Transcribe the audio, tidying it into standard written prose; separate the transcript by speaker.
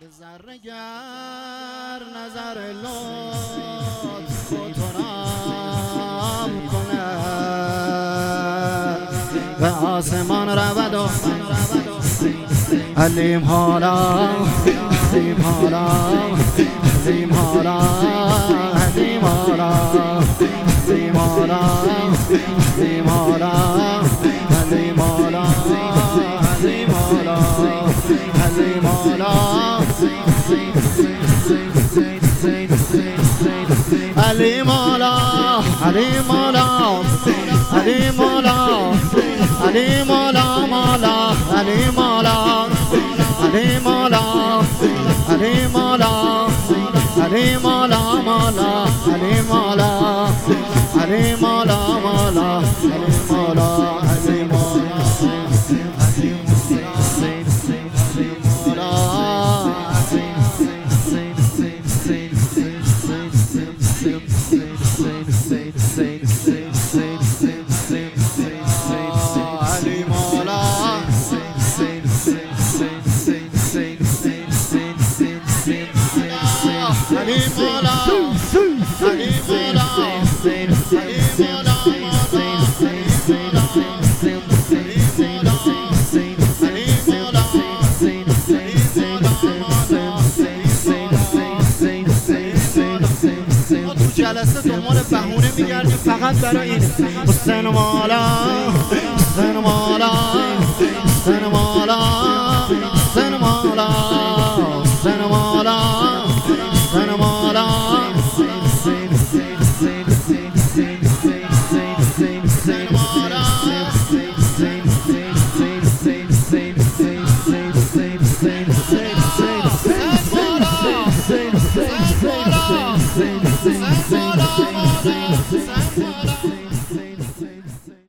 Speaker 1: به ذره گر نظر لطف خطرام کنه به آسمان رود و علیم حالا عظیم حالا عظیم حالا عظیم حالا عظیم حالا عظیم حالا عظیم حالا عظیم حالا عظیم حالا علی مولا علی مولا علی مولا علی مولا مولا علی مولا علی مولا علی مولا علی مولا مولا علی مولا علی مولا مولا علی مولا علی مولا جلسه دنبال بهونه میگردیم فقط برای این حسین مولا حسین مولا حسین مولا حسین مولا حسین مولا حسین مولا Sen